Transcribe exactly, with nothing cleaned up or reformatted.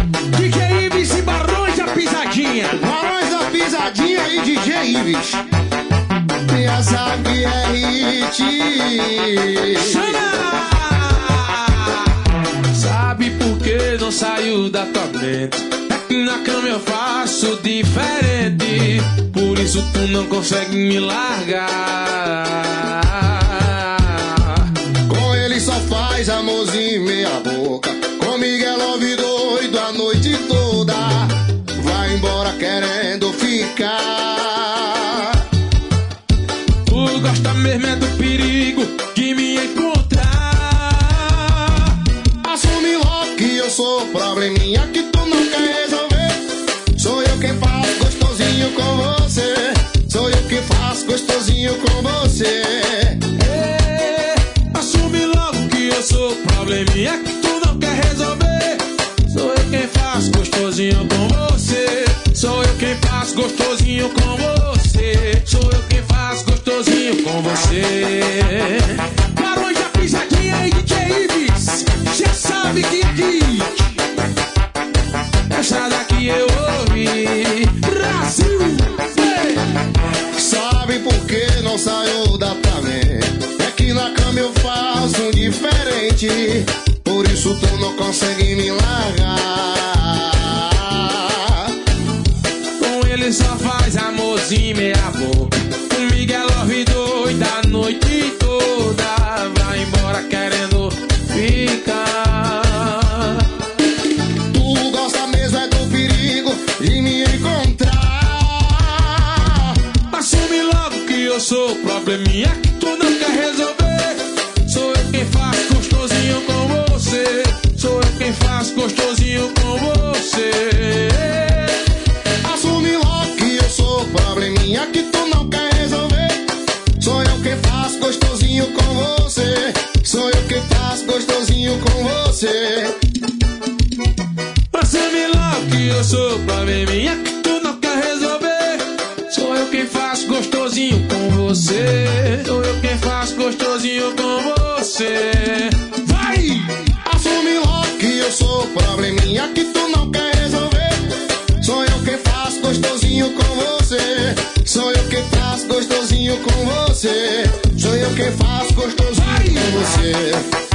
D J Ives e Barões da Pisadinha. Barões da Pisadinha e D J Ives. Pensa que é hit. Sabe por que não saiu da tua mente? É que na cama eu faço diferente. Por isso tu não consegue me largar. Com ele só faz amorzinho meia boca. Comigo é love doido a noite toda. Vai embora querendo ficar. Tu gosta mesmo é do perigo de me encontrar. Assume logo que eu sou probleminha que tu não quer resolver. Sou eu quem faço gostosinho com você. Sou eu quem faço gostosinho com você. É, assume logo que eu sou probleminha que tu não quer resolver. Sou eu quem faço gostosinho com você. Sou eu quem faço gostosinho com você. Sou eu quem faço gostosinho com você. Barões da Pisadinha e D J Ives. Cê sabe que aqui essa daqui eu ouvi. Brasil. Ei. Sabe por que não saiu da tua mente? É que na cama eu faço um diferente. Por isso tu não consegue me largar. Com ele só faz amorzinho meia boca. Comigo é love doida a noite toda. Vai embora querendo ficar. Tu gosta mesmo é do perigo de me encontrar. Assume logo que eu sou probleminha que tu não quer resolver. Sou eu quem faço gostosinho com você. Sou eu quem faço gostosinho com você. Assume logo que eu sou probleminha que tu não quer resolver. Sou eu quem faço gostosinho com você. Sou eu quem faço gostosinho com você. Assume logo que eu sou probleminha que tu não quer resolver. Sou eu quem faço gostosinho com você. Sou eu quem faço gostosinho com você. vai. Assume logo que eu sou probleminha que tu não quer resolver. Sou eu quem faço gostosinho com você. Sou eu quem faço gostosinho com você. Sou eu quem faço gostosinho com você.